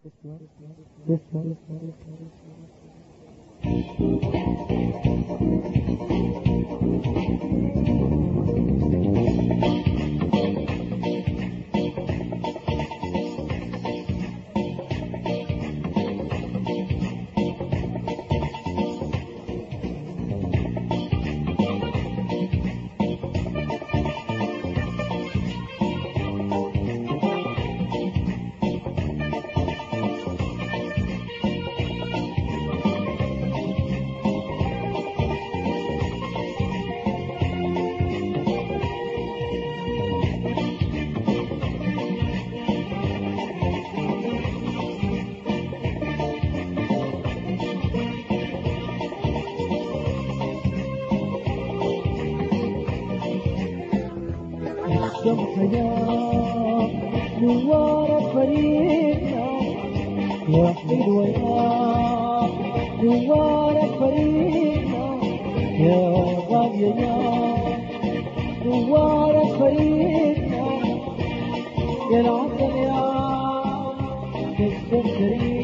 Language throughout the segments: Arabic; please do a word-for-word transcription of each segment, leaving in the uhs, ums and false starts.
حياة نوار فريقنا يا حلوة يا نوار فريقنا يا غالية يا نوار فريقنا يا العسل يا السكري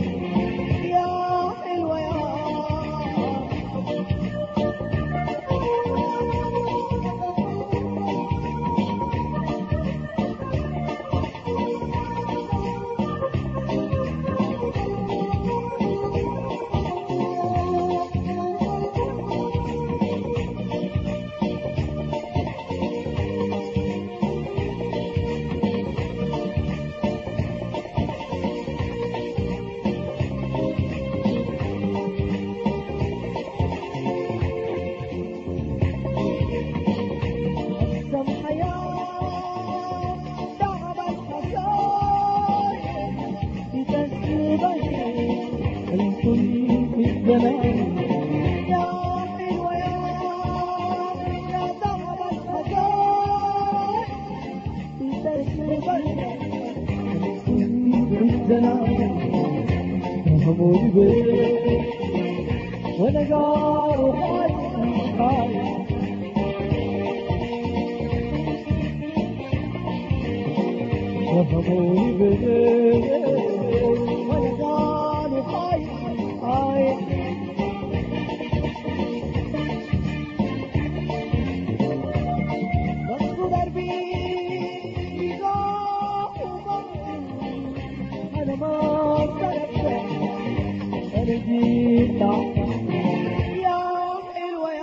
وانا جار حي حي وهموني بيه وانا جار حي حي بس دربي نجاح وبطل انا ما تركت جيت يا حلوة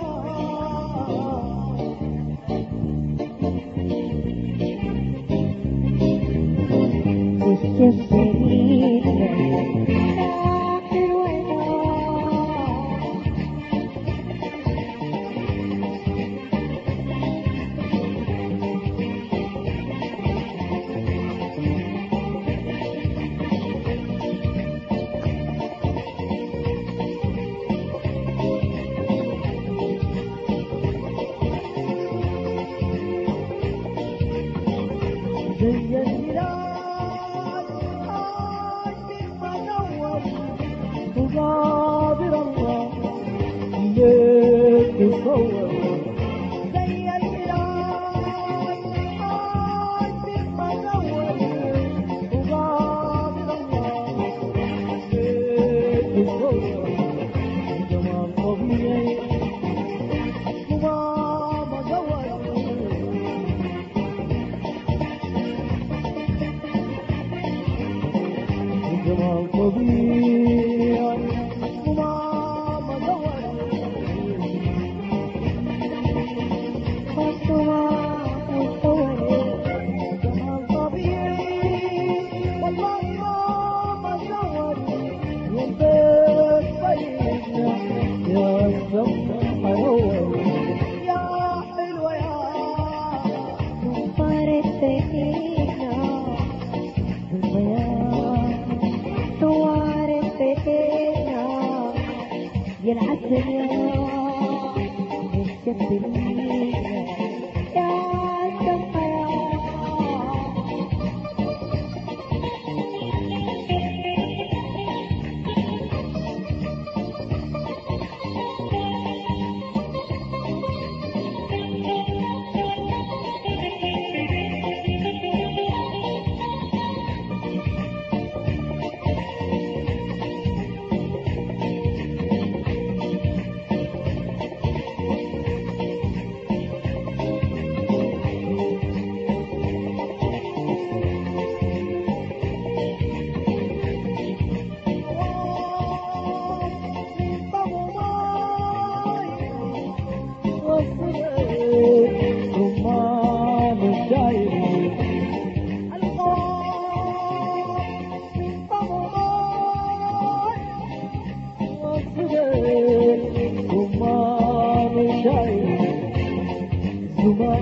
الزمان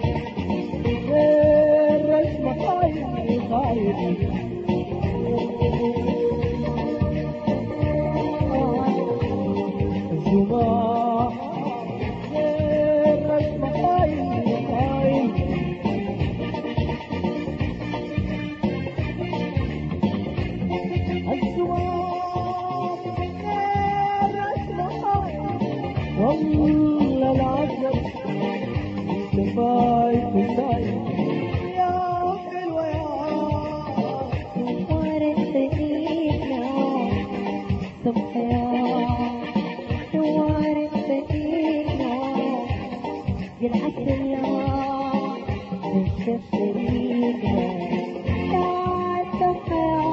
غير اسمه خايف خايف الزمان غير اسمه خايف خايف والله العجب كفاية كفاية يا حلوة يا نورت بإيدنا صبحيا نورت بإيدنا بالعسل نشف إيدنا يا صبحيا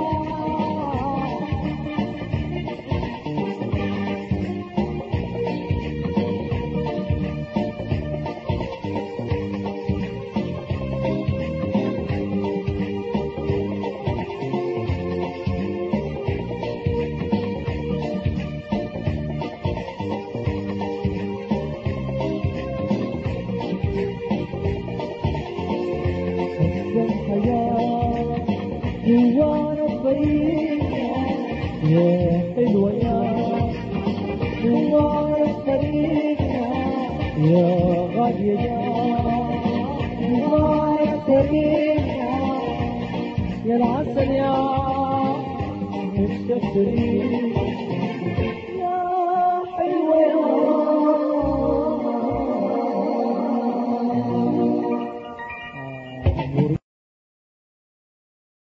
جوانا الطريق يا حلوة يا جوانا الطريق يا غالية يا جوانا الطريق يا العسل يا مستقبلين